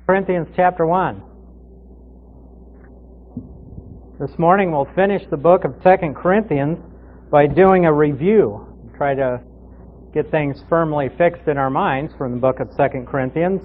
Corinthians chapter 1. This morning we'll finish the book of 2 Corinthians by doing a review. Try to get things firmly fixed in our minds from the book of 2 Corinthians.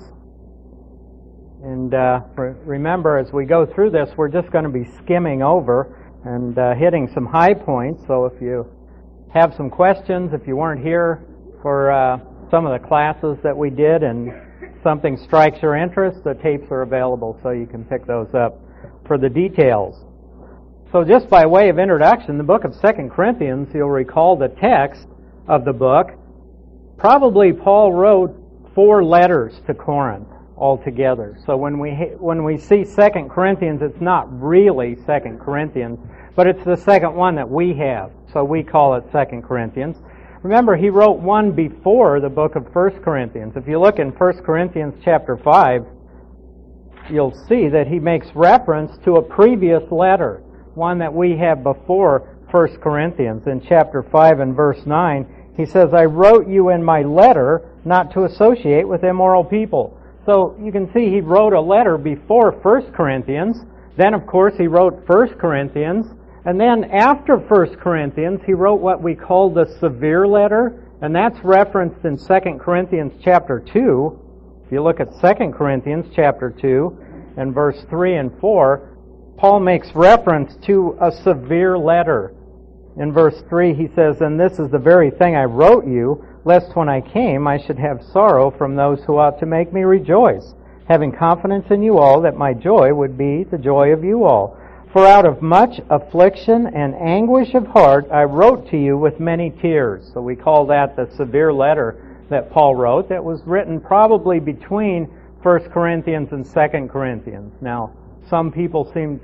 And remember, as we go through this, we're just going to be skimming over and hitting some high points. So if you have some questions, if you weren't here for some of the classes that we did and something strikes your interest, the tapes are available so you can pick those up for the details. So just by way of introduction, the book of 2 Corinthians, you'll recall the text of the book. Probably Paul wrote 4 letters to Corinth altogether. So when we see 2 Corinthians, it's not really 2 Corinthians, but it's the second one that we have. So we call it 2 Corinthians. Remember, he wrote one before the book of 1 Corinthians. If you look in 1 Corinthians chapter 5, you'll see that he makes reference to a previous letter, one that we have before 1 Corinthians. In chapter 5 and verse 9, he says, I wrote you in my letter not to associate with immoral people. So you can see he wrote a letter before 1 Corinthians. Then, of course, he wrote 1 Corinthians. And then after 1 Corinthians, he wrote what we call the severe letter, and that's referenced in 2 Corinthians chapter 2. If you look at 2 Corinthians chapter 2 and verse 3 and 4, Paul makes reference to a severe letter. In verse 3 he says, And this is the very thing I wrote you, lest when I came I should have sorrow from those who ought to make me rejoice, having confidence in you all that my joy would be the joy of you all. For out of much affliction and anguish of heart I wrote to you with many tears. So we call that the severe letter that Paul wrote that was written probably between 1 Corinthians and 2 Corinthians. Now, some people think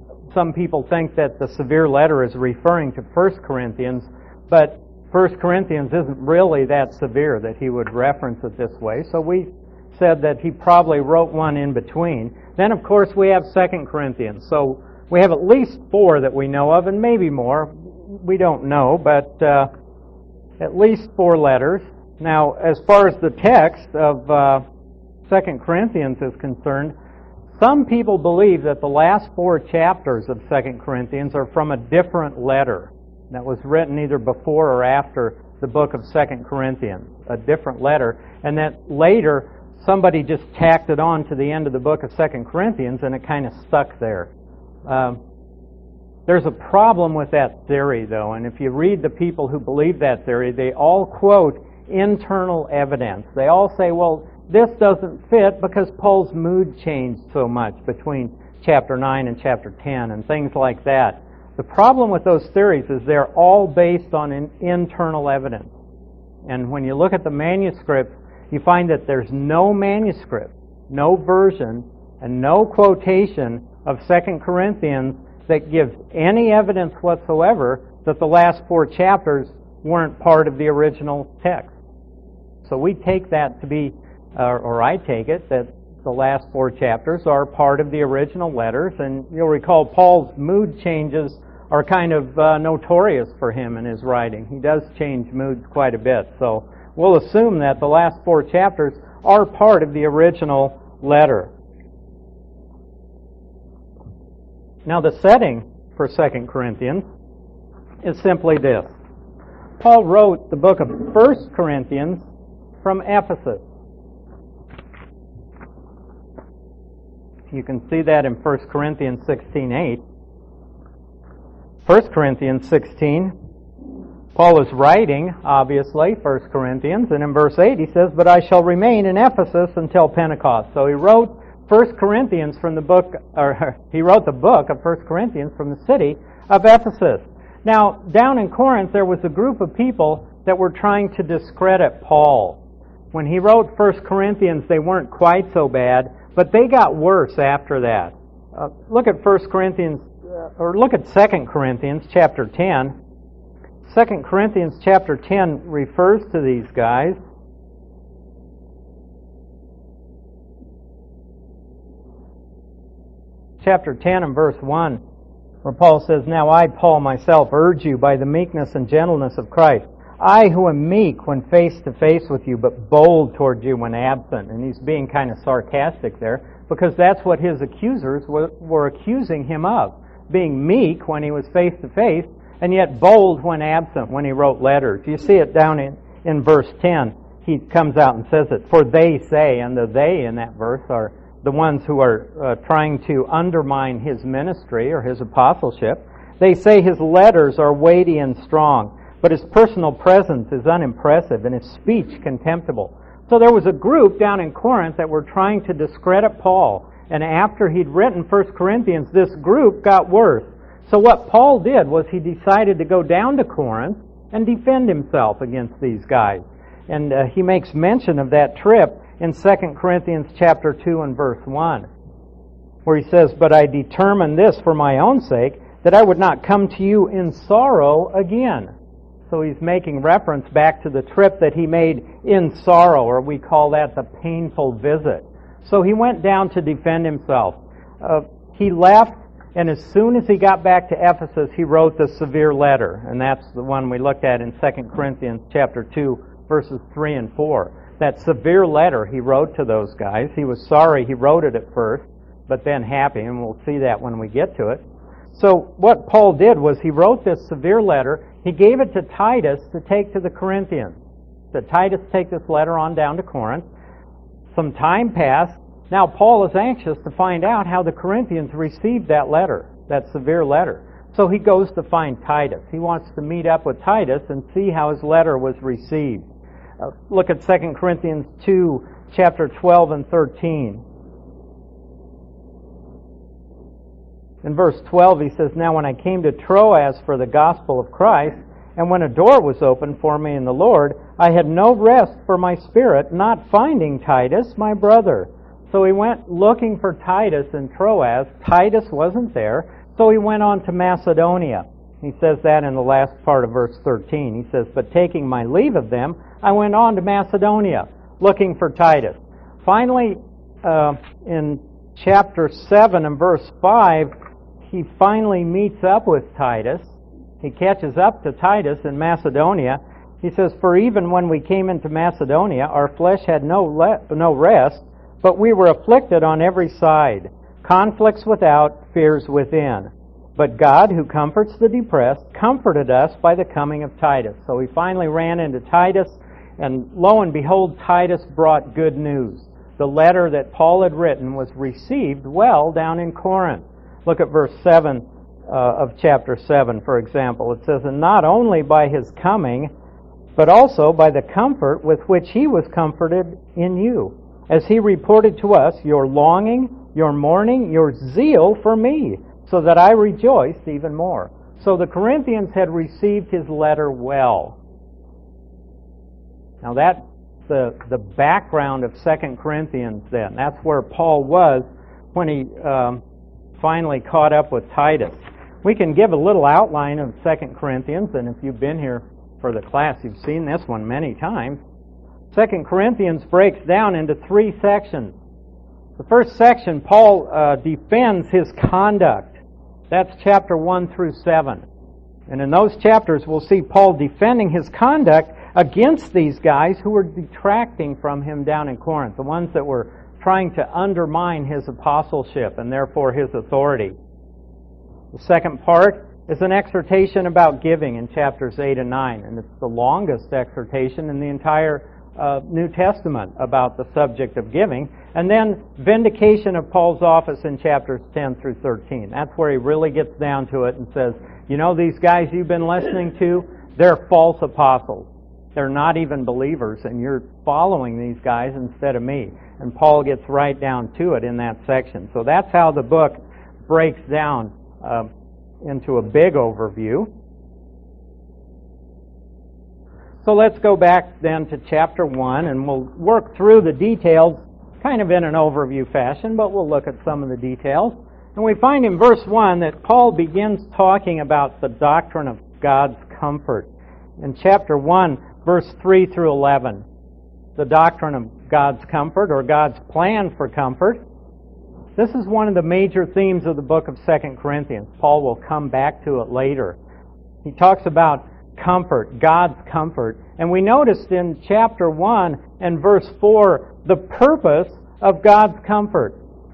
that the severe letter is referring to 1 Corinthians, but 1 Corinthians isn't really that severe that he would reference it this way. So we said that he probably wrote one in between. Then, of course, we have 2 Corinthians. So we have at least 4 that we know of, and maybe more. We don't know, but at least 4 letters. Now, as far as the text of 2 Corinthians is concerned, some people believe that the last 4 chapters of 2 Corinthians are from a different letter that was written either before or after the book of 2 Corinthians, a different letter, and that later somebody just tacked it on to the end of the book of 2 Corinthians and it kind of stuck there. There's a problem with that theory, though, and if you read the people who believe that theory, they all quote internal evidence. They all say, well, this doesn't fit because Paul's mood changed so much between chapter 9 and chapter 10 and things like that. The problem with those theories is they're all based on an internal evidence. And when you look at the manuscripts, you find that there's no manuscript, no version, and no quotation of 2 Corinthians that gives any evidence whatsoever that the last 4 chapters weren't part of the original text. So we take that to be, or I take it, that the last 4 chapters are part of the original letters, and you'll recall Paul's mood changes are kind of notorious for him in his writing. He does change moods quite a bit, so we'll assume that the last 4 chapters are part of the original letter. Now the setting for 2 Corinthians is simply this. Paul wrote the book of 1 Corinthians from Ephesus. You can see that in 1 Corinthians 16:8. 1 Corinthians 16, Paul is writing, obviously, 1 Corinthians, and in verse 8 he says, But I shall remain in Ephesus until Pentecost. So he wrote 1 Corinthians from the book, or he wrote the book of 1 Corinthians from the city of Ephesus. Now, down in Corinth, there was a group of people that were trying to discredit Paul. When he wrote 1 Corinthians, they weren't quite so bad, but they got worse after that. Look at 1 Corinthians, or look at 2 Corinthians chapter 10. 2 Corinthians chapter 10 refers to these guys. Chapter 10 and verse 1, where Paul says, Now I, Paul, myself, urge you by the meekness and gentleness of Christ, I who am meek when face to face with you, but bold toward you when absent. And he's being kind of sarcastic there. because that's what his accusers were accusing him of. Being meek when he was face to face, and yet bold when absent, when he wrote letters. You see it down in verse 10. He comes out and says it, for they say, and the they in that verse are the ones who are trying to undermine his ministry or his apostleship. They say his letters are weighty and strong, but his personal presence is unimpressive and his speech contemptible. So there was a group down in Corinth that were trying to discredit Paul. And after he'd written 1 Corinthians, this group got worse. So what Paul did was he decided to go down to Corinth and defend himself against these guys. And he makes mention of that trip in 2 Corinthians chapter 2 and verse 1, where he says, but I determined this for my own sake, that I would not come to you in sorrow again. So he's making reference back to the trip that he made in sorrow, or we call that the painful visit. So he went down to defend himself. He left, and as soon as he got back to Ephesus, he wrote the severe letter. And that's the one we looked at in 2 Corinthians chapter 2, verses 3 and 4. That severe letter he wrote to those guys. He was sorry he wrote it at first, but then happy, and we'll see that when we get to it. So what Paul did was he wrote this severe letter. He gave it to Titus to take to the Corinthians. Said, Titus, take this letter on down to Corinth. Some time passed. Now Paul is anxious to find out how the Corinthians received that letter, that severe letter. So he goes to find Titus. He wants to meet up with Titus and see how his letter was received. Look at 2 Corinthians 2, chapter 12 and 13. In verse 12 he says, now when I came to Troas for the gospel of Christ, and when a door was opened for me in the Lord, I had no rest for my spirit, not finding Titus, my brother. So he went looking for Titus in Troas. Titus wasn't there, so he went on to Macedonia. He says that in the last part of verse 13. He says, but taking my leave of them, I went on to Macedonia, looking for Titus. Finally, in chapter 7 and verse 5, he finally meets up with Titus. He catches up to Titus in Macedonia. He says, for even when we came into Macedonia, our flesh had no rest, but we were afflicted on every side, conflicts without, fears within. But God, who comforts the depressed, comforted us by the coming of Titus. So he finally ran into Titus, and lo and behold, Titus brought good news. The letter that Paul had written was received well down in Corinth. Look at verse 7 of chapter 7, for example. It says, and not only by his coming, but also by the comfort with which he was comforted in you, as he reported to us your longing, your mourning, your zeal for me, so that I rejoiced even more. So the Corinthians had received his letter well. Now that's the background of 2 Corinthians then. That's where Paul was when he finally caught up with Titus. We can give a little outline of 2 Corinthians, and if you've been here for the class, you've seen this one many times. 2 Corinthians breaks down into 3 sections. The first section, Paul defends his conduct. That's chapter 1 through 7. And in those chapters, we'll see Paul defending his conduct against these guys who were detracting from him down in Corinth, the ones that were trying to undermine his apostleship and therefore his authority. The second part is an exhortation about giving in chapters 8 and 9, and it's the longest exhortation in the entire New Testament about the subject of giving. And then vindication of Paul's office in chapters 10 through 13. That's where he really gets down to it and says, you know, these guys you've been listening to, they're false apostles. They're not even believers, and you're following these guys instead of me. And Paul gets right down to it in that section. So that's how the book breaks down into a big overview. So let's go back then to chapter 1, and we'll work through the details kind of in an overview fashion, but we'll look at some of the details. And we find in verse 1 that Paul begins talking about the doctrine of God's comfort. In chapter 1, verse 3 through 11, the doctrine of God's comfort, or God's plan for comfort. This is one of the major themes of the book of 2 Corinthians. Paul will come back to it later. He talks about comfort, God's comfort. And we noticed in chapter 1 and verse 4 the purpose of God's comfort.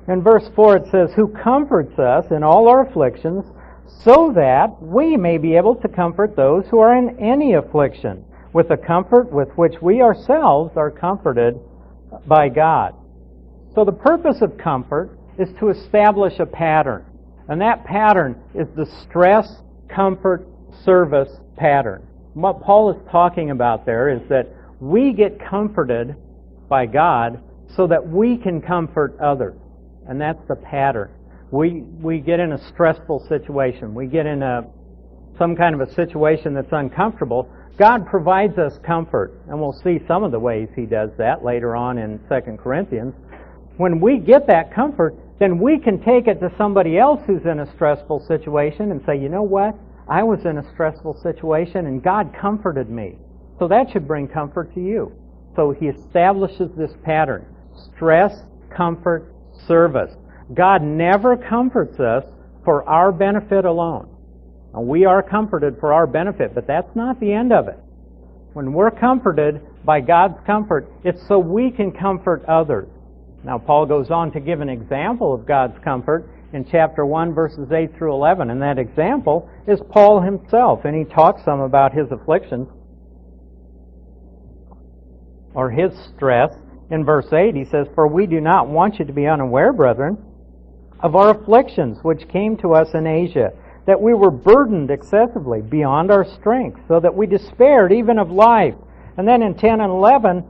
In verse 4 it says, who comforts us in all our afflictions, so that we may be able to comfort those who are in any affliction, with the comfort with which we ourselves are comforted by God. So the purpose of comfort is to establish a pattern. And that pattern is the stress, comfort, service pattern. What Paul is talking about there is that we get comforted by God so that we can comfort others. And that's the pattern. We get in a stressful situation. We get in some kind of a situation that's uncomfortable. God provides us comfort. And we'll see some of the ways He does that later on in 2 Corinthians. When we get that comfort, then we can take it to somebody else who's in a stressful situation and say, you know what? I was in a stressful situation and God comforted me. So that should bring comfort to you. So He establishes this pattern. Stress, comfort, service. God never comforts us for our benefit alone. And we are comforted for our benefit, but that's not the end of it. When we're comforted by God's comfort, it's so we can comfort others. Now, Paul goes on to give an example of God's comfort in chapter 1, verses 8 through 11. And that example is Paul himself. And he talks some about his afflictions, or his stress. In verse 8, he says, for we do not want you to be unaware, brethren, of our afflictions which came to us in Asia, that we were burdened excessively beyond our strength, so that we despaired even of life. And then in 10 and 11,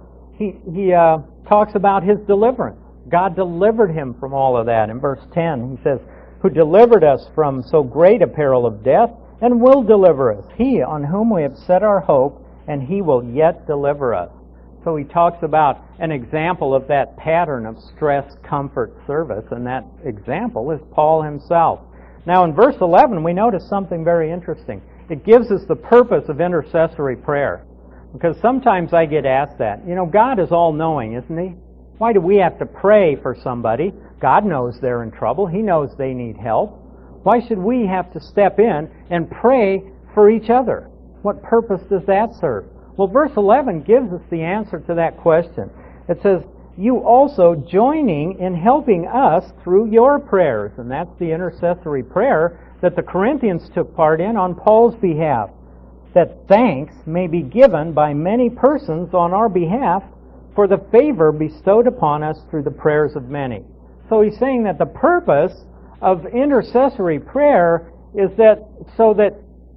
he talks about his deliverance. God delivered him from all of that. In verse 10, he says, who delivered us from so great a peril of death, and will deliver us. He on whom we have set our hope, and He will yet deliver us. So he talks about an example of that pattern of stress, comfort, service, and that example is Paul himself. Now in verse 11, we notice something very interesting. It gives us the purpose of intercessory prayer. Because sometimes I get asked that. You know, God is all-knowing, isn't He? Why do we have to pray for somebody? God knows they're in trouble. He knows they need help. Why should we have to step in and pray for each other? What purpose does that serve? Well, verse 11 gives us the answer to that question. It says, you also joining in helping us through your prayers. And that's the intercessory prayer that the Corinthians took part in on Paul's behalf. That thanks may be given by many persons on our behalf for the favor bestowed upon us through the prayers of many. So he's saying that the purpose of intercessory prayer is that so that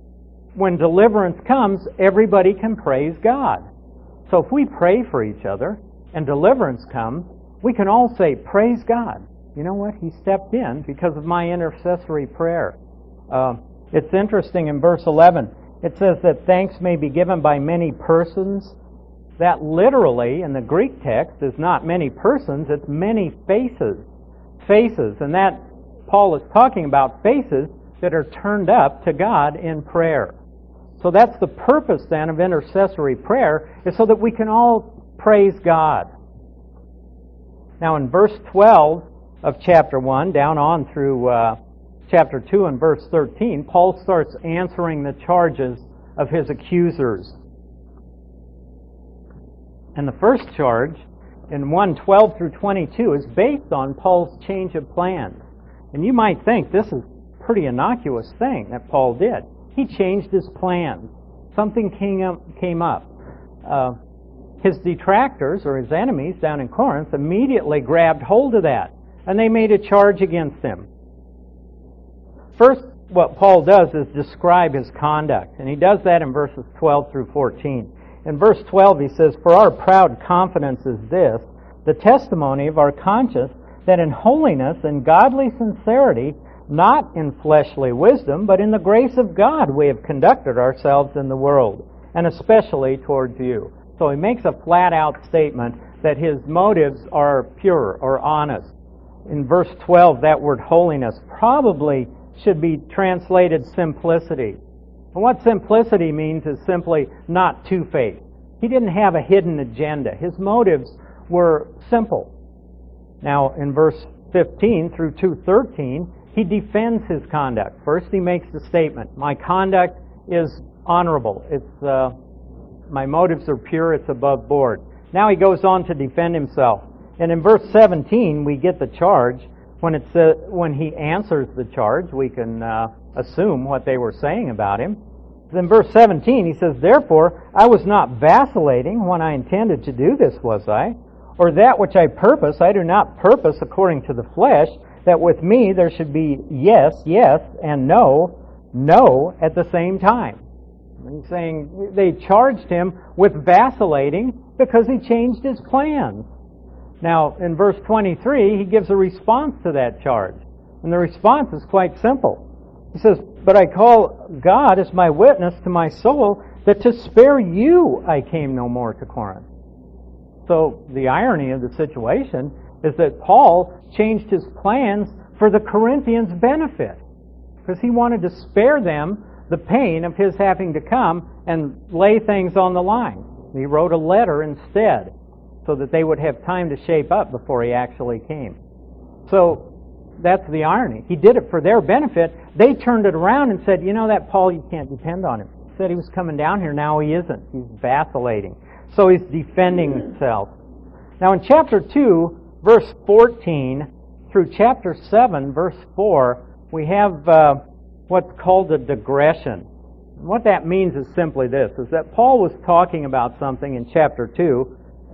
when deliverance comes, everybody can praise God. So if we pray for each other and deliverance comes, we can all say, praise God. You know what? He stepped in because of my intercessory prayer. It's interesting in verse 11. It says that thanks may be given by many persons. That literally, in the Greek text, is not many persons, it's many faces. Faces. And that, Paul is talking about faces that are turned up to God in prayer. So that's the purpose then of intercessory prayer, is so that we can all praise God. Now in verse 12 of chapter 1, down on through chapter 2 and verse 13, Paul starts answering the charges of his accusers. And the first charge, in 1:12 through 22, is based on Paul's change of plans. And you might think this is a pretty innocuous thing that Paul did. He changed his plans. Something came up. His detractors, or his enemies down in Corinth, immediately grabbed hold of that, and they made a charge against him. First, what Paul does is describe his conduct, and he does that in verses 12 through 14. In verse 12 he says, for our proud confidence is this, the testimony of our conscience, that in holiness and godly sincerity, not in fleshly wisdom, but in the grace of God, we have conducted ourselves in the world, and especially towards you. So he makes a flat-out statement that his motives are pure or honest. In verse 12, that word holiness probably should be translated simplicity. And what simplicity means is simply not two-faced. He didn't have a hidden agenda. His motives were simple. Now, in verse 15 through 2:13, he defends his conduct. First, he makes the statement, my conduct is honorable. My motives are pure. It's above board. Now he goes on to defend himself. And in verse 17, we get the charge when he answers the charge, we can assume what they were saying about him. Then verse 17, he says, "Therefore I was not vacillating when I intended to do this, was I? Or that which I purpose, I do not purpose according to the flesh, that with me there should be yes, yes, and no, no at the same time." He's saying they charged him with vacillating because he changed his plans. Now, in verse 23, he gives a response to that charge. And the response is quite simple. He says, "But I call God as my witness to my soul that to spare you I came no more to Corinth." So the irony of the situation is that Paul changed his plans for the Corinthians' benefit, because he wanted to spare them the pain of his having to come and lay things on the line. He wrote a letter instead so that they would have time to shape up before he actually came. So that's the irony. He did it for their benefit. They turned it around and said, "You know that Paul, you can't depend on him. He said he was coming down here, now he isn't. He's vacillating." So he's defending himself. Now in chapter 2, verse 14, through chapter 7, verse 4, we have what's called a digression. And what that means is simply this, is that Paul was talking about something in chapter 2.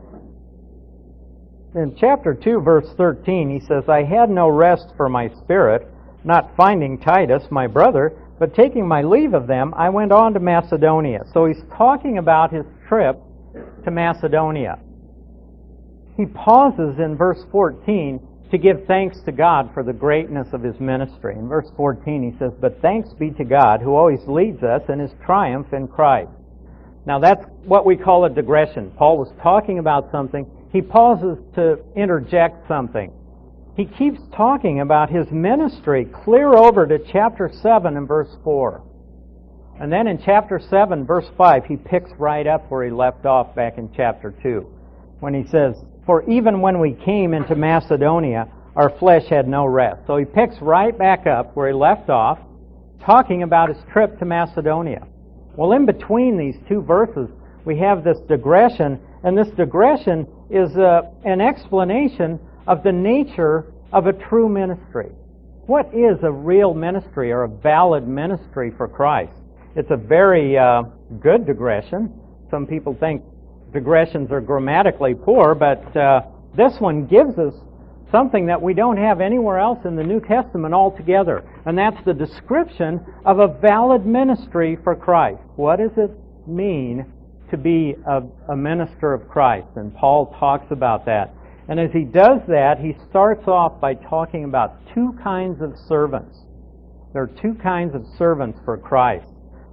In chapter 2, verse 13, he says, "I had no rest for my spirit, not finding Titus, my brother, but taking my leave of them, I went on to Macedonia." So he's talking about his trip to Macedonia. He pauses in verse 14 to give thanks to God for the greatness of his ministry. In verse 14 he says, "But thanks be to God who always leads us in his triumph in Christ." Now that's what we call a digression. Paul was talking about something. He pauses to interject something. He keeps talking about his ministry clear over to chapter 7 and verse 4. And then in chapter 7, verse 5, he picks right up where he left off back in chapter 2, when he says, "For even when we came into Macedonia, our flesh had no rest." So he picks right back up where he left off, talking about his trip to Macedonia. Well, in between these two verses, we have this digression, and this digression is an explanation of the nature of a true ministry. What is a real ministry or a valid ministry for Christ? It's a very good digression. Some people think digressions are grammatically poor, but this one gives us something that we don't have anywhere else in the New Testament altogether, and that's the description of a valid ministry for Christ. What does it mean to be a minister of Christ? And Paul talks about that. And as he does that, he starts off by talking about two kinds of servants. There are two kinds of servants for Christ.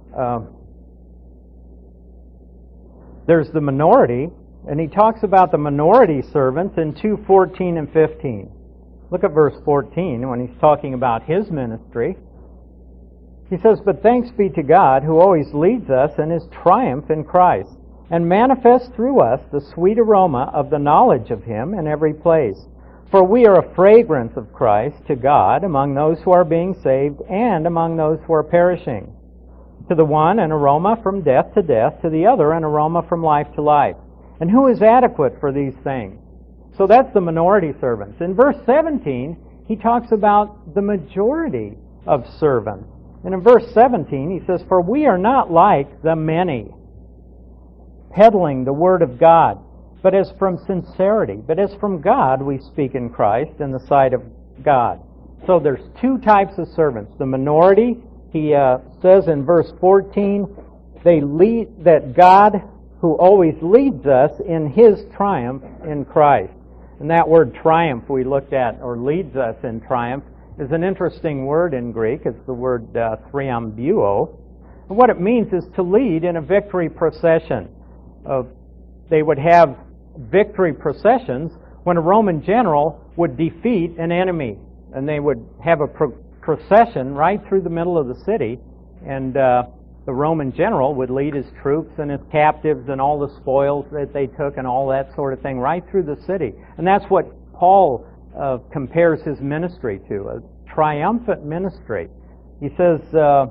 There's the minority, and he talks about the minority servants in 2:14 and 15. Look at verse 14 when he's talking about his ministry. He says, "But thanks be to God who always leads us in his triumph in Christ, and manifests through us the sweet aroma of the knowledge of him in every place. For we are a fragrance of Christ to God among those who are being saved and among those who are perishing. To the one an aroma from death to death, to the other an aroma from life to life. And who is adequate for these things?" So that's the minority servants. In verse 17, he talks about the majority of servants. And in verse 17, he says, "For we are not like the many, peddling the word of God, but as from sincerity. But as from God we speak in Christ in the sight of God." So there's two types of servants. The minority, he says in verse 14, they lead that God who always leads us in his triumph in Christ. And that word triumph we looked at, or leads us in triumph, is an interesting word in Greek. It's the word thriambuo. And what it means is to lead in a victory procession. They would have victory processions when a Roman general would defeat an enemy. And they would have a procession right through the middle of the city, and the Roman general would lead his troops and his captives and all the spoils that they took and all that sort of thing right through the city. And that's what Paul compares his ministry to, a triumphant ministry. He says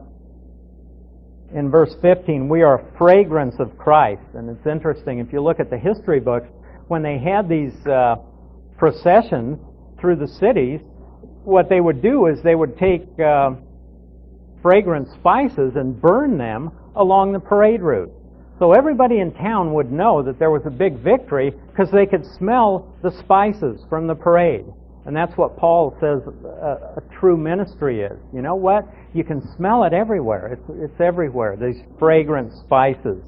in verse 15, "We are a fragrance of Christ." And it's interesting, if you look at the history books, when they had these processions through the cities, what they would do is they would take fragrant spices and burn them along the parade route. So everybody in town would know that there was a big victory because they could smell the spices from the parade. And that's what Paul says a true ministry is. You know what? You can smell it everywhere. It's everywhere, these fragrant spices.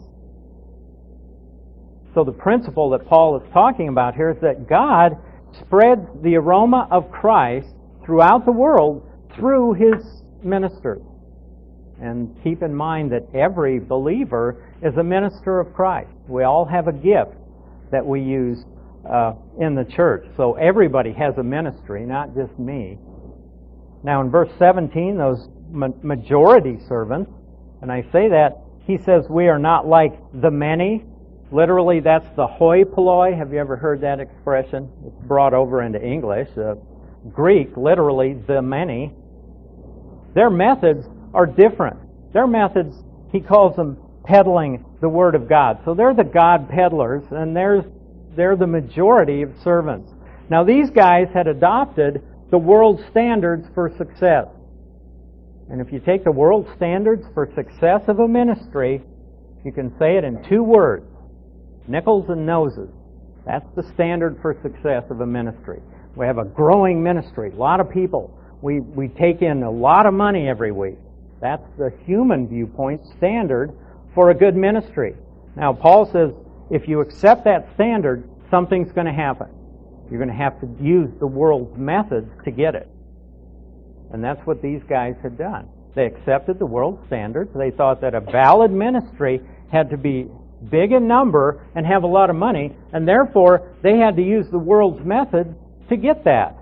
So the principle that Paul is talking about here is that God spreads the aroma of Christ throughout the world through His ministers. And keep in mind that every believer is a minister of Christ. We all have a gift that we use in the church. So everybody has a ministry, not just me. Now in verse 17, those majority servants, and I say that, he says we are not like the many. Literally, that's the hoi polloi. Have you ever heard that expression? It's brought over into English. Greek, literally, the many. Their methods are different. Their methods, he calls them peddling the Word of God. So they're the God peddlers, and they're the majority of servants. Now these guys had adopted the world standards for success. And if you take the world standards for success of a ministry, you can say it in 2 words. Nickels and noses. That's the standard for success of a ministry. We have a growing ministry, a lot of people. We take in a lot of money every week. That's the human viewpoint standard for a good ministry. Now, Paul says, if you accept that standard, something's going to happen. You're going to have to use the world's methods to get it. And that's what these guys had done. They accepted the world standards. They thought that a valid ministry had to be big in number and have a lot of money, and therefore they had to use the world's method to get that.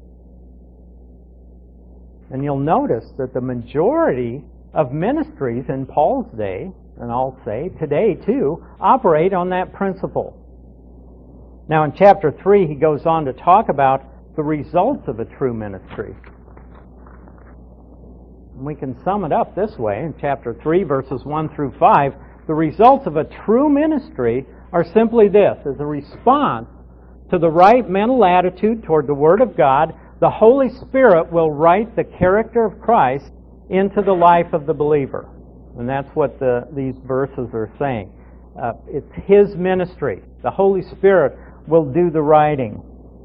And you'll notice that the majority of ministries in Paul's day, and I'll say today too, operate on that principle. Now in chapter 3 he goes on to talk about the results of a true ministry. And we can sum it up this way in chapter 3 verses 1 through 5. The results of a true ministry are simply this: as a response to the right mental attitude toward the Word of God, the Holy Spirit will write the character of Christ into the life of the believer. And that's what these verses are saying. It's His ministry. The Holy Spirit will do the writing.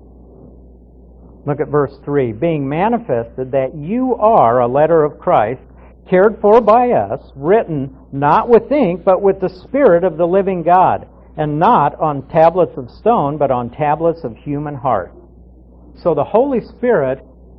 Look at verse 3. Being manifested that you are a letter of Christ, cared for by us, written not with ink, but with the Spirit of the living God, and not on tablets of stone, but on tablets of human heart. So the Holy Spirit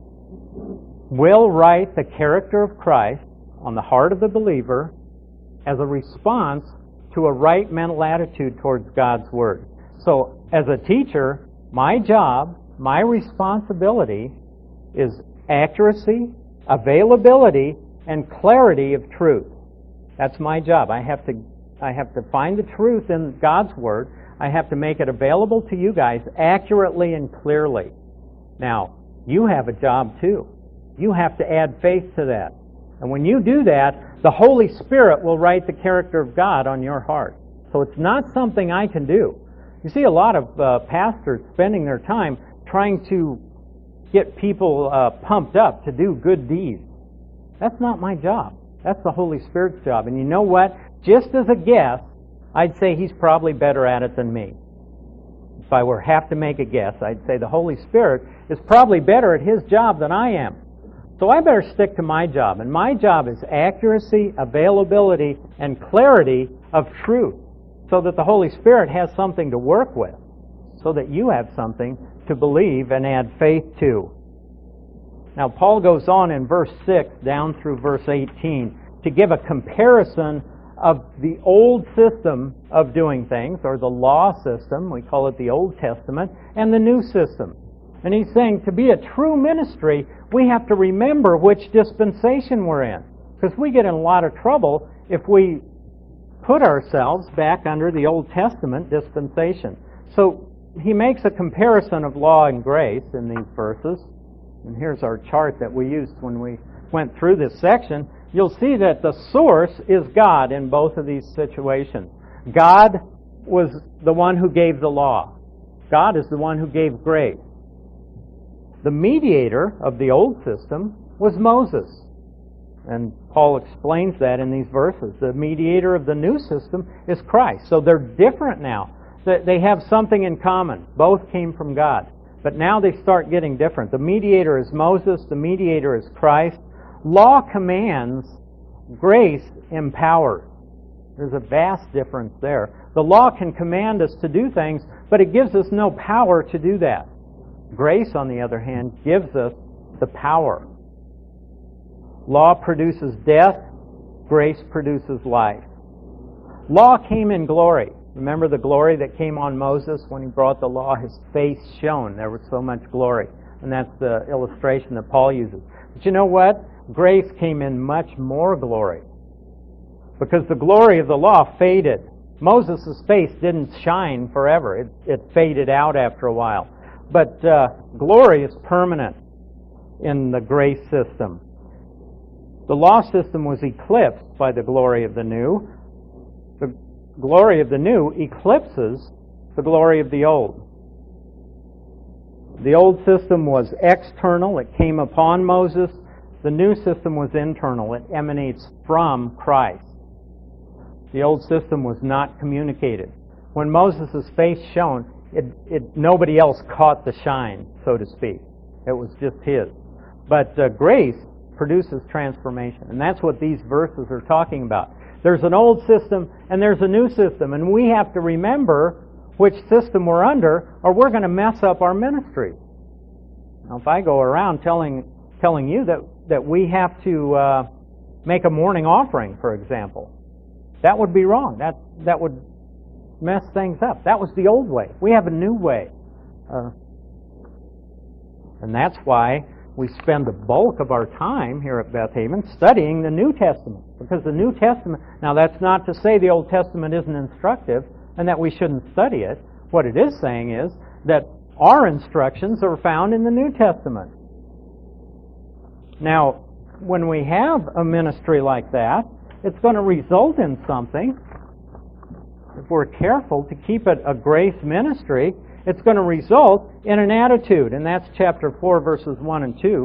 will write the character of Christ on the heart of the believer as a response to a right mental attitude towards God's Word. So as a teacher, my job, my responsibility is accuracy, availability, and clarity of truth. That's my job. I have to find the truth in God's Word. I have to make it available to you guys accurately and clearly. Now, you have a job too. You have to add faith to that. And when you do that, the Holy Spirit will write the character of God on your heart. So it's not something I can do. You see a lot of pastors spending their time trying to get people pumped up to do good deeds. That's not my job. That's the Holy Spirit's job. And you know what? Just as a guess, I'd say He's probably better at it than me. If I were have to make a guess, I'd say the Holy Spirit is probably better at His job than I am. So I better stick to my job. And my job is accuracy, availability, and clarity of truth, so that the Holy Spirit has something to work with, so that you have something to believe and add faith to. Now, Paul goes on in verse 6 down through verse 18 to give a comparison of the old system of doing things, or the law system, we call it the Old Testament, and the new system. And he's saying to be a true ministry, we have to remember which dispensation we're in, because we get in a lot of trouble if we put ourselves back under the Old Testament dispensation. So he makes a comparison of law and grace in these verses. And here's our chart that we used when we went through this section. You'll see that the source is God in both of these situations. God was the one who gave the law. God is the one who gave grace. The mediator of the old system was Moses. And Paul explains that in these verses. The mediator of the new system is Christ. So they're different now. They have something in common. Both came from God. But now they start getting different. The mediator is Moses. The mediator is Christ. Law commands. Grace empowers. There's a vast difference there. The law can command us to do things, but it gives us no power to do that. Grace, on the other hand, gives us the power. Law produces death. Grace produces life. Law came in glory. Remember the glory that came on Moses when he brought the law? His face shone. There was so much glory. And that's the illustration that Paul uses. But you know what? Grace came in much more glory. Because the glory of the law faded. Moses' face didn't shine forever. It faded out after a while. But glory is permanent in the grace system. The law system was eclipsed by the glory of the new. The glory of the new eclipses the glory of the old. The old system was external. It came upon Moses. The new system was internal. It emanates from Christ. The old system was not communicated. When Moses' face shone, nobody else caught the shine, so to speak. It was just his. But grace produces transformation. And that's what these verses are talking about. There's an old system and there's a new system. And we have to remember which system we're under, or we're going to mess up our ministry. Now, if I go around telling you that we have to make a morning offering, for example, that would be wrong. That would mess things up. That was the old way. We have a new way. And that's why we spend the bulk of our time here at Beth Haven studying the New Testament. Because the New Testament, now that's not to say the Old Testament isn't instructive and that we shouldn't study it. What it is saying is that our instructions are found in the New Testament. Now, when we have a ministry like that, it's going to result in something. If we're careful to keep it a grace ministry, it's going to result in an attitude. And that's chapter 4, verses 1 and 2.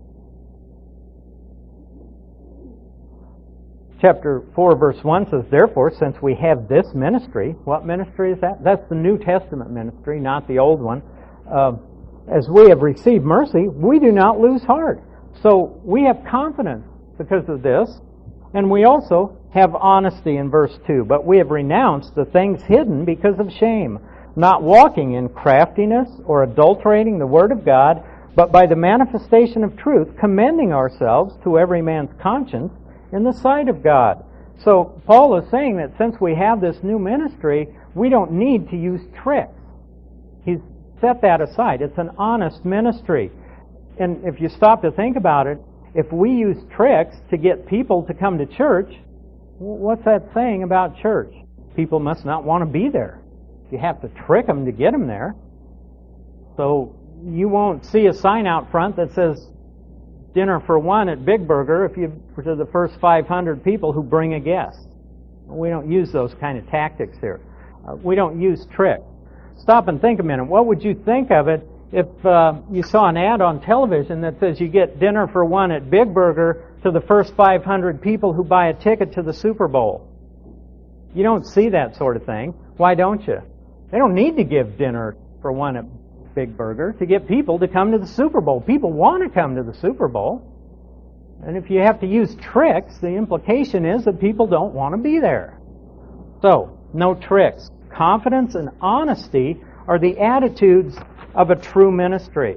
Chapter 4, verse 1 says, "Therefore, since we have this ministry," what ministry is that? That's the New Testament ministry, not the old one. "As we have received mercy, we do not lose heart." So we have confidence because of this. And we also have honesty in verse 2. "But we have renounced the things hidden because of shame, not walking in craftiness or adulterating the word of God, but by the manifestation of truth, commending ourselves to every man's conscience in the sight of God." So Paul is saying that since we have this new ministry, we don't need to use tricks. He's set that aside. It's an honest ministry. And if you stop to think about it, if we use tricks to get people to come to church, what's that saying about church? People must not want to be there. You have to trick them to get them there. So you won't see a sign out front that says dinner for one at Big Burger for the first 500 people who bring a guest. We don't use those kind of tactics here. We don't use tricks. Stop and think a minute. What would you think of it if you saw an ad on television that says you get dinner for one at Big Burger to the first 500 people who buy a ticket to the Super Bowl? You don't see that sort of thing. Why don't you? They don't need to give dinner for one at Big Burger to get people to come to the Super Bowl. People want to come to the Super Bowl. And if you have to use tricks, the implication is that people don't want to be there. So, no tricks. Confidence and honesty are the attitudes of a true ministry.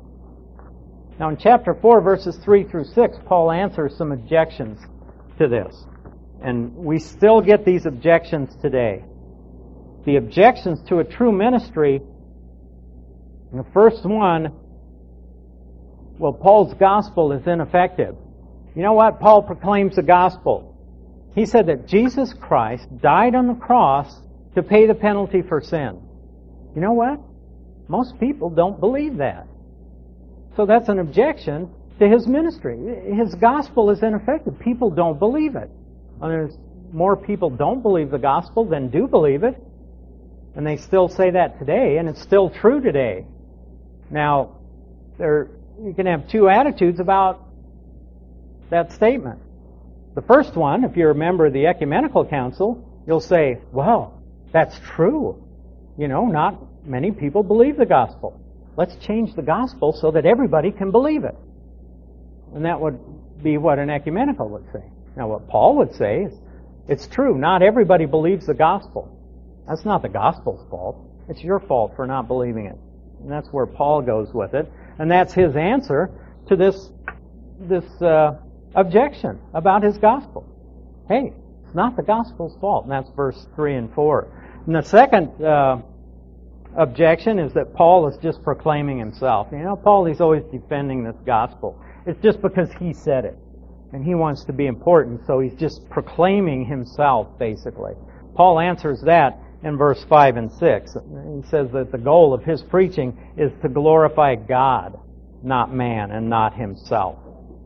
Now in chapter 4, verses 3 through 6, Paul answers some objections to this. And we still get these objections today. The objections to a true ministry, and the first one, well, Paul's gospel is ineffective. You know what? Paul proclaims the gospel. He said that Jesus Christ died on the cross to pay the penalty for sin. You know what? Most people don't believe that. So that's an objection to his ministry. His gospel is ineffective. People don't believe it. And there's more people don't believe the gospel than do believe it. And they still say that today, and it's still true today. Now, you can have two attitudes about that statement. The first one, if you're a member of the Ecumenical Council, you'll say, well, that's true. Not many people believe the gospel. Let's change the gospel so that everybody can believe it. And that would be what an ecumenical would say. Now, what Paul would say is, it's true, not everybody believes the gospel. That's not the gospel's fault. It's your fault for not believing it. And that's where Paul goes with it. And that's his answer to this objection about his gospel. Hey, it's not the gospel's fault. And that's verse 3 and 4. And the second objection is that Paul is just proclaiming himself. Paul, he's always defending this gospel. It's just because he said it. And he wants to be important, so he's just proclaiming himself, basically. Paul answers that in verse 5 and 6. He says that the goal of his preaching is to glorify God, not man, and not himself.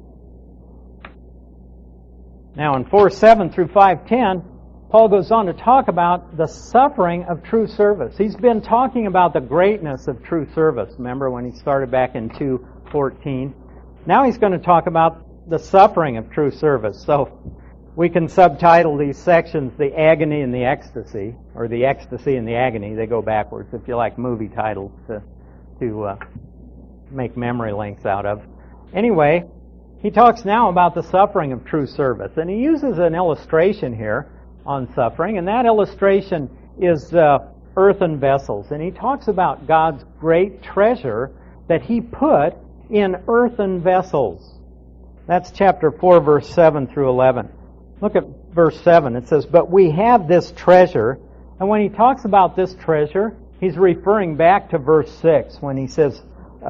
Now in 4:7 through 5:10, Paul goes on to talk about the suffering of true service. He's been talking about the greatness of true service. Remember when he started back in 2:14? Now he's going to talk about the suffering of true service. So we can subtitle these sections the agony and the ecstasy, or the ecstasy and the agony. They go backwards if you like movie titles to make memory links out of. Anyway, he talks now about the suffering of true service. And he uses an illustration here on suffering, and that illustration is earthen vessels. And he talks about God's great treasure that he put in earthen vessels. That's chapter 4, verse 7 through 11. Look at verse 7. It says, "But we have this treasure." And when he talks about this treasure, he's referring back to verse 6 when he says,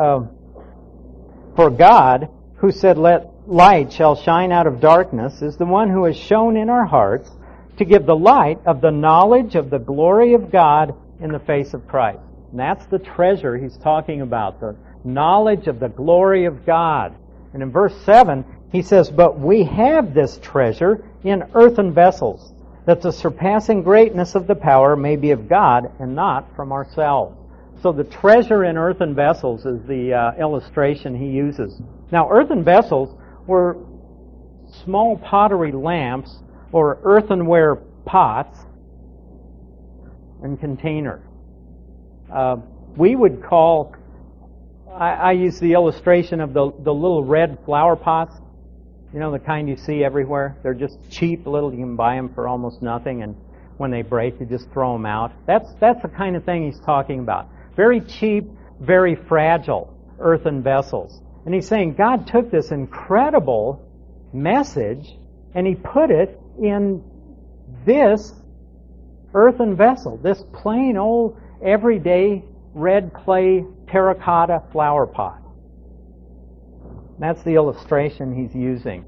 "For God, who said, 'Let light shall shine out of darkness,' is the one who has shone in our hearts to give the light of the knowledge of the glory of God in the face of Christ." And that's the treasure he's talking about, the knowledge of the glory of God. And in verse 7, he says, "But we have this treasure in earthen vessels, that the surpassing greatness of the power may be of God and not from ourselves." So the treasure in earthen vessels is the illustration he uses. Now, earthen vessels were small pottery lamps or earthenware pots and containers. We would call... I use the illustration of the little red flower pots. The kind you see everywhere. They're just cheap little, you can buy them for almost nothing, and when they break, you just throw them out. That's the kind of thing he's talking about. Very cheap, very fragile earthen vessels. And he's saying God took this incredible message and he put it in this earthen vessel, this plain old everyday red clay terracotta flower pot. That's the illustration he's using.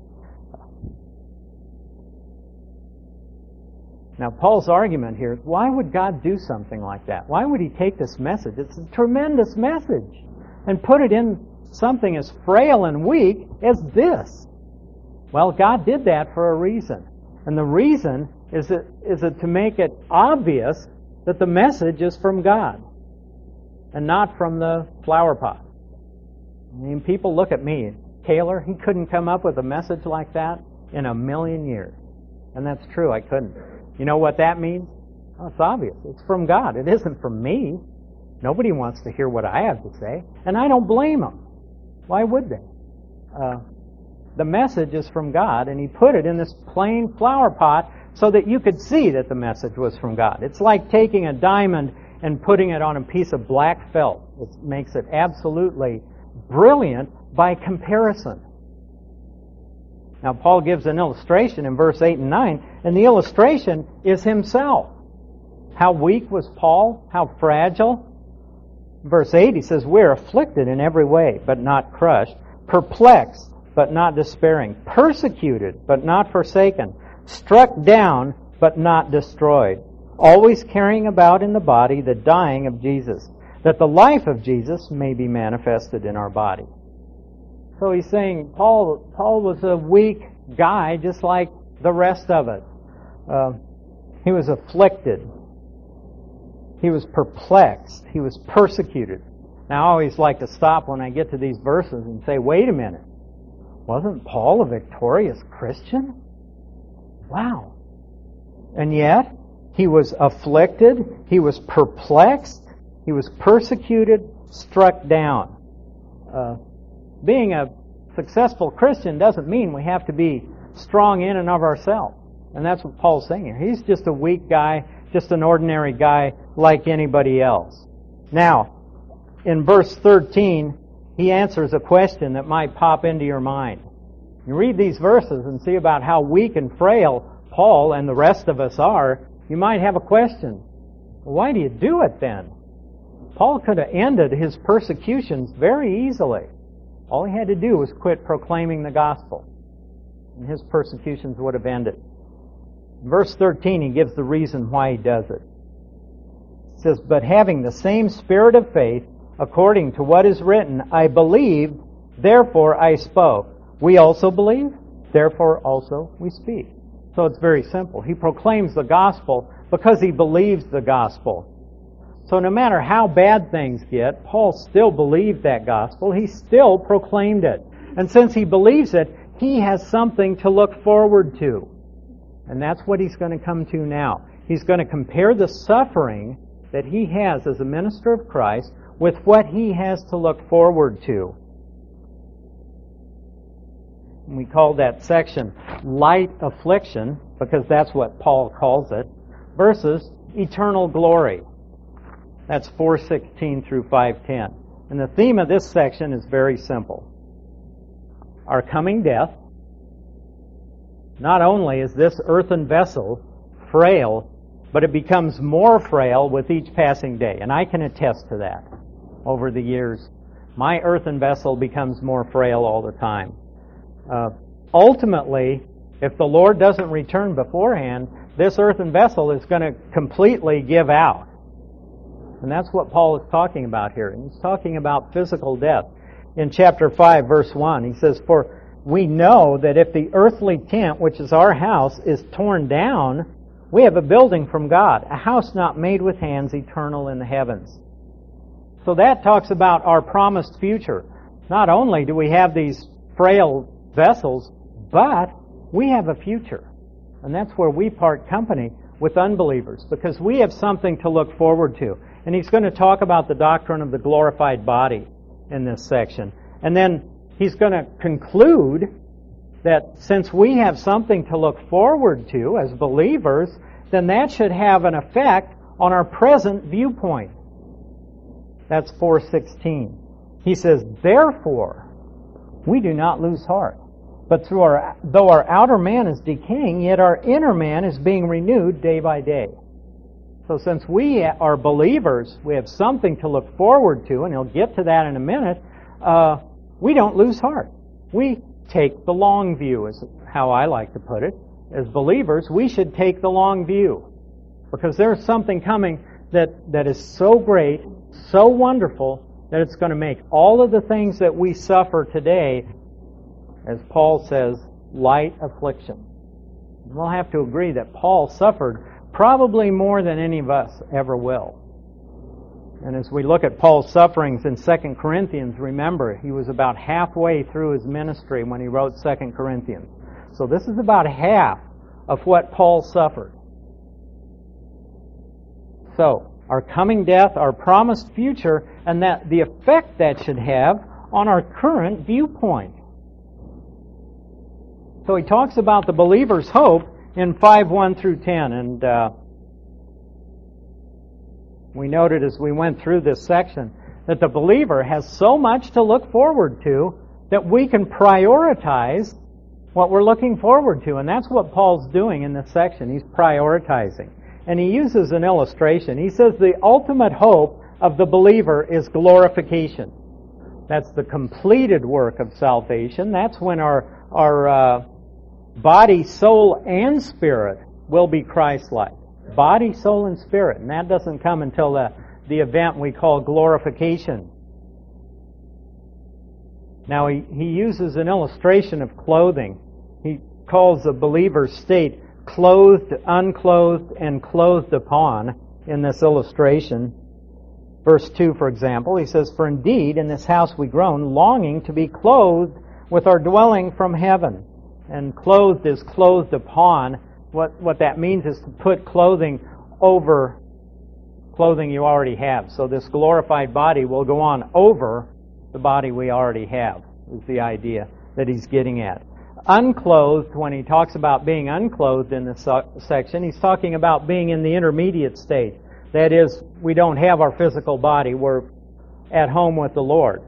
Now, Paul's argument here is, why would God do something like that? Why would he take this message? It's a tremendous message, and put it in something as frail and weak as this? Well, God did that for a reason. And the reason is to make it obvious that the message is from God and not from the flower pot. I mean, people look at me. Taylor, he couldn't come up with a message like that in a million years. And that's true, I couldn't. You know what that means? Oh, it's obvious. It's from God. It isn't from me. Nobody wants to hear what I have to say. And I don't blame them. Why would they? The message is from God, and he put it in this plain flower pot so that you could see that the message was from God. It's like taking a diamond and putting it on a piece of black felt. It makes it absolutely brilliant by comparison. Now, Paul gives an illustration in verse 8 and 9, and the illustration is himself. How weak was Paul? How fragile? Verse 8, he says, "We're afflicted in every way, but not crushed, perplexed, but not despairing, persecuted, but not forsaken, struck down, but not destroyed, always carrying about in the body the dying of Jesus, that the life of Jesus may be manifested in our body." So he's saying Paul was a weak guy just like the rest of us. He was afflicted. He was perplexed. He was persecuted. Now, I always like to stop when I get to these verses and say, wait a minute. Wasn't Paul a victorious Christian? Wow. And yet, he was afflicted, he was perplexed, he was persecuted, struck down. Being a successful Christian doesn't mean we have to be strong in and of ourselves. And that's what Paul's saying here. He's just a weak guy, just an ordinary guy like anybody else. Now, in verse 13, he answers a question that might pop into your mind. You read these verses and see about how weak and frail Paul and the rest of us are, you might have a question. Why do you do it then? Paul could have ended his persecutions very easily. All he had to do was quit proclaiming the gospel, and his persecutions would have ended. In verse 13, he gives the reason why he does it. He says, "But having the same spirit of faith, according to what is written, I believed, therefore I spoke. We also believe, therefore also we speak." So it's very simple. He proclaims the gospel because he believes the gospel. So no matter how bad things get, Paul still believed that gospel. He still proclaimed it. And since he believes it, he has something to look forward to. And that's what he's going to come to now. He's going to compare the suffering that he has as a minister of Christ with what he has to look forward to. And we call that section light affliction, because that's what Paul calls it, versus eternal glory. That's 4:16 through 5:10. And the theme of this section is very simple. Our coming death. Not only is this earthen vessel frail, but it becomes more frail with each passing day. And I can attest to that over the years. My earthen vessel becomes more frail all the time. Ultimately, if the Lord doesn't return beforehand, this earthen vessel is going to completely give out. And that's what Paul is talking about here. He's talking about physical death. In chapter 5, verse 1, he says, "For we know that if the earthly tent, which is our house, is torn down, we have a building from God, a house not made with hands, eternal in the heavens." So that talks about our promised future. Not only do we have these frail vessels, but we have a future. And that's where we part company with unbelievers, because we have something to look forward to. And he's going to talk about the doctrine of the glorified body in this section. And then he's going to conclude that since we have something to look forward to as believers, then that should have an effect on our present viewpoint. That's 4:16. He says, "Therefore, we do not lose heart. But though our outer man is decaying, yet our inner man is being renewed day by day." So since we are believers, we have something to look forward to, and he'll get to that in a minute, we don't lose heart. We take the long view, is how I like to put it. As believers, we should take the long view, because there's something coming that is so great, so wonderful, that it's going to make all of the things that we suffer today, as Paul says, light affliction. And we'll have to agree that Paul suffered probably more than any of us ever will. And as we look at Paul's sufferings in 2 Corinthians, remember, he was about halfway through his ministry when he wrote 2 Corinthians. So this is about half of what Paul suffered. So, our coming death, our promised future, and that the effect that should have on our current viewpoint. So he talks about the believer's hope in 5:1 through 10, and we noted as we went through this section that the believer has so much to look forward to that we can prioritize what we're looking forward to, and that's what Paul's doing in this section. He's prioritizing. And he uses an illustration. He says the ultimate hope of the believer is glorification. That's the completed work of salvation. That's when our body, soul, and spirit will be Christ-like. Body, soul, and spirit. And that doesn't come until the event we call glorification. Now, he uses an illustration of clothing. He calls the believer's state clothed, unclothed, and clothed upon in this illustration. Verse 2, for example, he says, "For indeed in this house we groan, longing to be clothed with our dwelling from heaven." And clothed is clothed upon. What that means is to put clothing over clothing you already have. So this glorified body will go on over the body we already have, is the idea that he's getting at. Unclothed, when he talks about being unclothed in this section, he's talking about being in the intermediate state. That is, we don't have our physical body. We're at home with the Lord.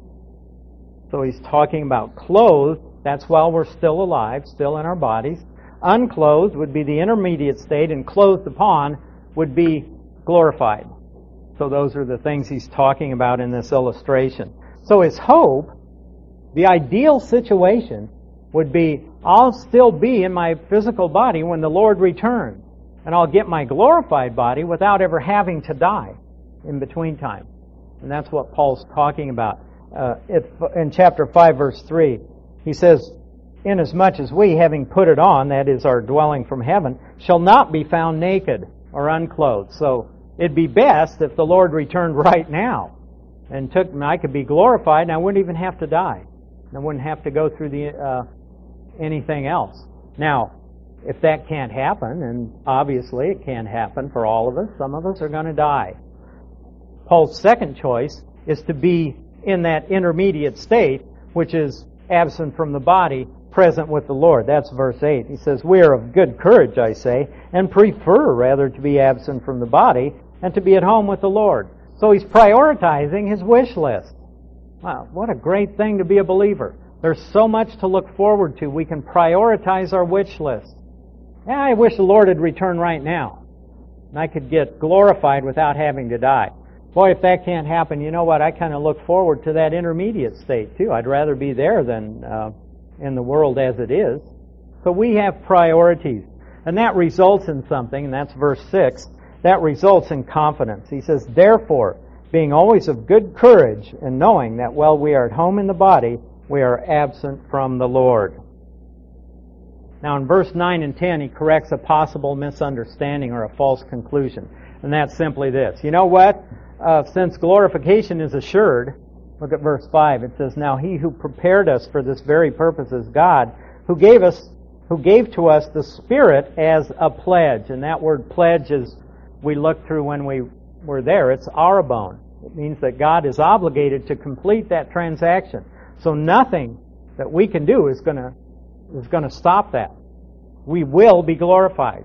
So he's talking about clothed. That's while we're still alive, still in our bodies. Unclothed would be the intermediate state, and clothed upon would be glorified. So those are the things he's talking about in this illustration. So his hope, the ideal situation, would be, I'll still be in my physical body when the Lord returns. And I'll get my glorified body without ever having to die in between time. And that's what Paul's talking about. In chapter 5, verse 3, he says, "Inasmuch as we, having put it on," that is our dwelling from heaven, "shall not be found naked or unclothed." So it'd be best if the Lord returned right now and I could be glorified and I wouldn't even have to die. I wouldn't have to go through anything else. Now, if that can't happen, and obviously it can't happen for all of us, some of us are going to die. Paul's second choice is to be in that intermediate state, which is absent from the body, present with the Lord. That's verse 8. He says, "We are of good courage, I say, and prefer rather to be absent from the body and to be at home with the Lord." So he's prioritizing his wish list. Wow, what a great thing to be a believer. There's so much to look forward to. We can prioritize our wish list. Yeah, I wish the Lord had returned right now, and I could get glorified without having to die. Boy, if that can't happen, you know what? I kind of look forward to that intermediate state, too. I'd rather be there than in the world as it is. So we have priorities. And that results in something, and that's verse 6. That results in confidence. He says, "Therefore, being always of good courage, and knowing that while we are at home in the body, we are absent from the Lord." Now in verse 9 and 10, he corrects a possible misunderstanding or a false conclusion. And that's simply this. You know what? Since glorification is assured, look at verse 5. It says, "Now he who prepared us for this very purpose is God, who gave to us the Spirit as a pledge." And that word pledge, is we looked through when we were there, it's arabon. It means that God is obligated to complete that transaction. So nothing that we can do is going to stop that. We will be glorified.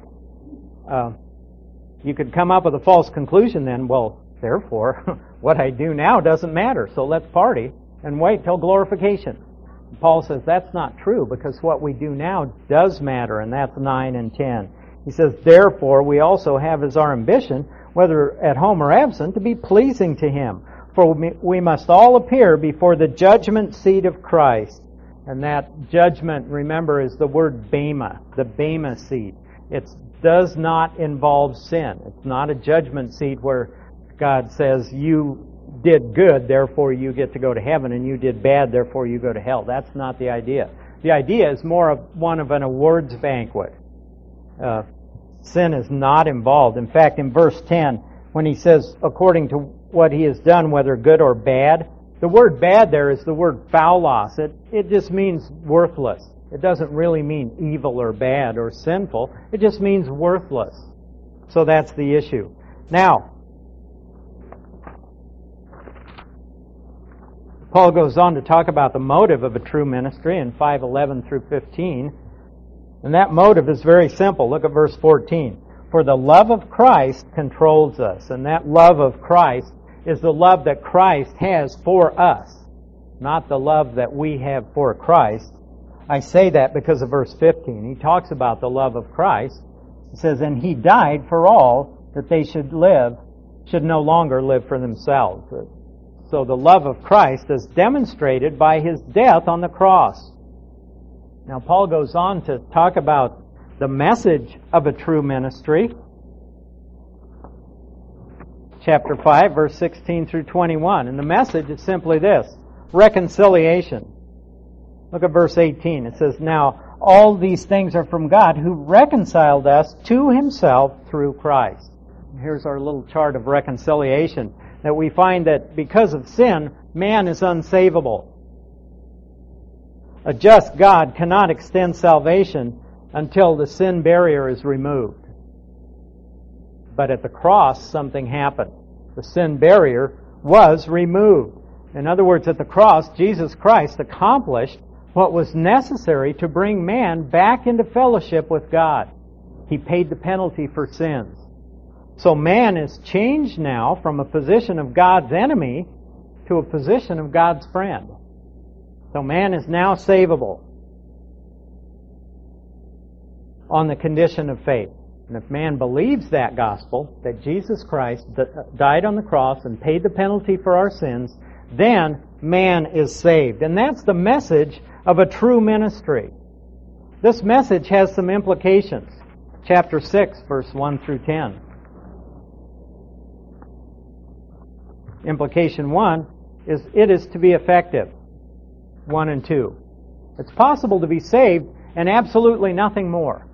You could come up with a false conclusion then, well, therefore, what I do now doesn't matter, so let's party and wait till glorification. Paul says that's not true, because what we do now does matter, and that's 9 and 10. He says, "Therefore, we also have as our ambition, whether at home or absent, to be pleasing to Him. For we must all appear before the judgment seat of Christ." And that judgment, remember, is the word bema, the bema seat. It does not involve sin. It's not a judgment seat where God says, you did good, therefore you get to go to heaven, and you did bad, therefore you go to hell. That's not the idea. The idea is more of one of an awards banquet. Sin is not involved. In fact, in verse 10, when he says, according to what he has done, whether good or bad, the word bad there is the word phaulos. It just means worthless. It doesn't really mean evil or bad or sinful. It just means worthless. So that's the issue. Now, Paul goes on to talk about the motive of a true ministry in 5:11 through 15. And that motive is very simple. Look at verse 14. "For the love of Christ controls us." And that love of Christ is the love that Christ has for us, not the love that we have for Christ. I say that because of verse 15. He talks about the love of Christ. He says, "And He died for all, that they should no longer live for themselves." So the love of Christ is demonstrated by His death on the cross. Now Paul goes on to talk about the message of a true ministry. Chapter 5, verse 16 through 21. And the message is simply this: reconciliation. Look at verse 18. It says, "Now all these things are from God, who reconciled us to Himself through Christ." Here's our little chart of reconciliation. that we find that because of sin, man is unsavable. A just God cannot extend salvation until the sin barrier is removed. But at the cross, something happened. The sin barrier was removed. In other words, at the cross, Jesus Christ accomplished what was necessary to bring man back into fellowship with God. He paid the penalty for sins. So man is changed now from a position of God's enemy to a position of God's friend. So man is now savable on the condition of faith. And if man believes that gospel, that Jesus Christ died on the cross and paid the penalty for our sins, then man is saved. And that's the message of a true ministry. This message has some implications. Chapter 6, verse 1 through 10. Implication 1 is it is to be effective. 1 and 2. It's possible to be saved and absolutely nothing more.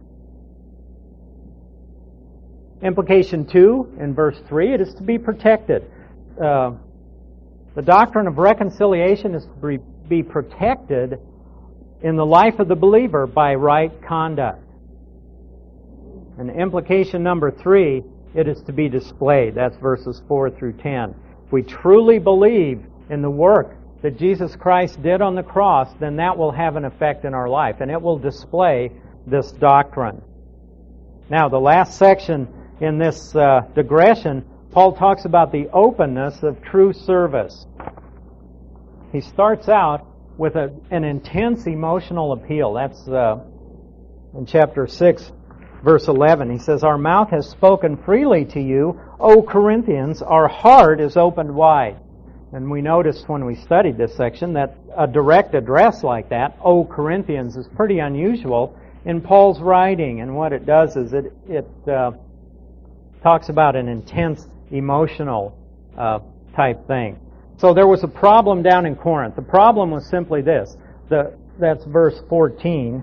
Implication 2, in verse 3, it is to be protected. The doctrine of reconciliation is to be protected in the life of the believer by right conduct. And implication number 3, it is to be displayed. That's verses 4 through 10. If we truly believe in the work that Jesus Christ did on the cross, then that will have an effect in our life, and it will display this doctrine. Now, the last section in this digression, Paul talks about the openness of true service. He starts out with an intense emotional appeal. That's in chapter 6, verse 11. He says, "Our mouth has spoken freely to you, O Corinthians, our heart is opened wide." And we noticed when we studied this section that a direct address like that, O Corinthians, is pretty unusual in Paul's writing. And what it does is it talks about an intense emotional type thing. So there was a problem down in Corinth. The problem was simply this. That's verse 14.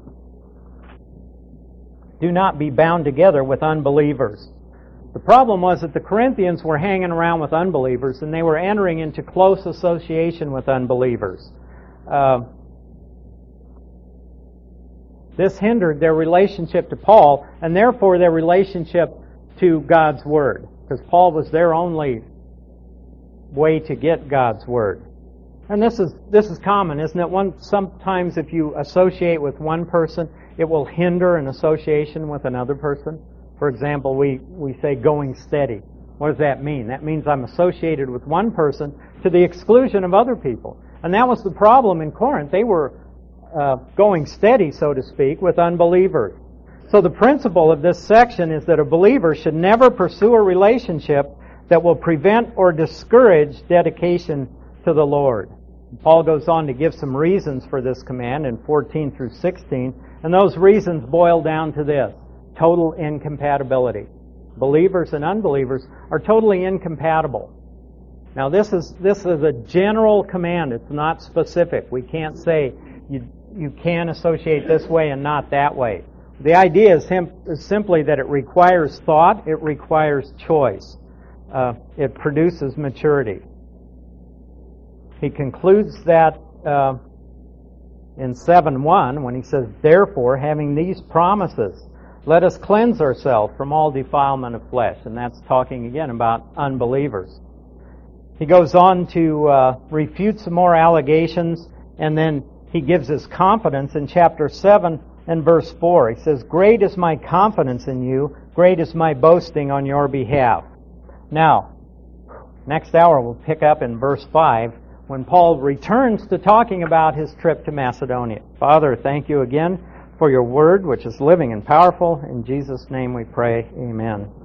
Do not be bound together with unbelievers. The problem was that the Corinthians were hanging around with unbelievers and they were entering into close association with unbelievers. This hindered their relationship to Paul and therefore their relationship to God's Word, because Paul was their only way to get God's Word. And this is common, isn't it? Sometimes if you associate with one person, it will hinder an association with another person. For example, we say going steady. What does that mean? That means I'm associated with one person to the exclusion of other people. And that was the problem in Corinth. They were going steady, so to speak, with unbelievers. So the principle of this section is that a believer should never pursue a relationship that will prevent or discourage dedication to the Lord. Paul goes on to give some reasons for this command in 14 through 16, and those reasons boil down to this: total incompatibility. Believers and unbelievers are totally incompatible. Now this is a general command. It's not specific. We can't say you can associate this way and not that way. The idea is simply that it requires thought, it requires choice. It produces maturity. He concludes that in 7:1 when he says, "Therefore, having these promises, let us cleanse ourselves from all defilement of flesh." And that's talking again about unbelievers. He goes on to refute some more allegations, and then he gives his confidence in chapter 7 and verse 4. He says, "Great is my confidence in you, great is my boasting on your behalf." Now, next hour we'll pick up in verse 5 when Paul returns to talking about his trip to Macedonia. Father, thank you again for your word, which is living and powerful. In Jesus' name we pray, amen.